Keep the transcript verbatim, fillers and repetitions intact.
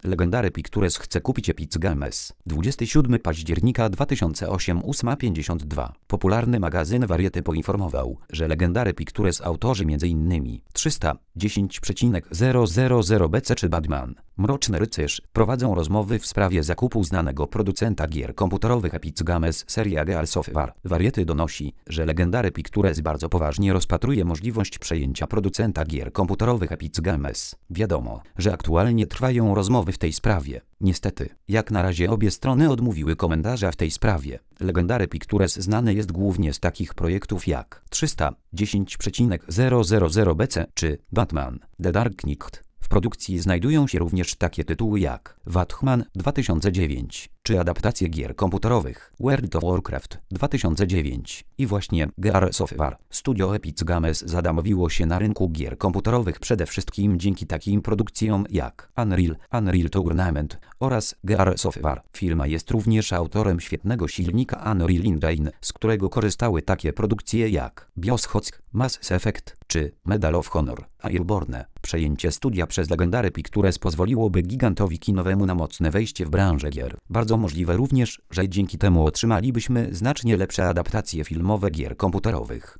Legendary Pictures chce kupić Epic Games. dwudziestego siódmego października dwa tysiące ósmego ósma pięćdziesiąt dwa. Popularny magazyn Variety poinformował, że Legendary Pictures autorzy m.in. trzysta dziesięć zero zero zero B C czy Batman, Mroczny Rycerz prowadzą rozmowy w sprawie zakupu znanego producenta gier komputerowych Epic Games seria Gears of War. Variety donosi, że Legendary Pictures bardzo poważnie rozpatruje możliwość przejęcia producenta gier komputerowych Epic Games. Wiadomo, że aktualnie trwają rozmowy w tej sprawie. Niestety, jak na razie obie strony odmówiły komentarza w tej sprawie. Legendary Pictures znany jest głównie z takich projektów jak trzysta dziesięć zero zero zero B C czy Batman The Dark Knight. W produkcji znajdują się również takie tytuły jak Batman dwa tysiące dziewięć, czy adaptacje gier komputerowych World of Warcraft dwa tysiące dziewięć i właśnie Gears of War. Studio Epic Games zadomowiło się na rynku gier komputerowych przede wszystkim dzięki takim produkcjom jak Unreal, Unreal Tournament oraz Gears of War. Firma jest również autorem świetnego silnika Unreal Engine, z którego korzystały takie produkcje jak BioShock, Mass Effect czy Medal of Honor. Airborne. Przejęcie studia przez Legendary Pictures pozwoliłoby gigantowi kinowemu na mocne wejście w branżę gier. Bardzo możliwe również, że dzięki temu otrzymalibyśmy znacznie lepsze adaptacje filmowe gier komputerowych.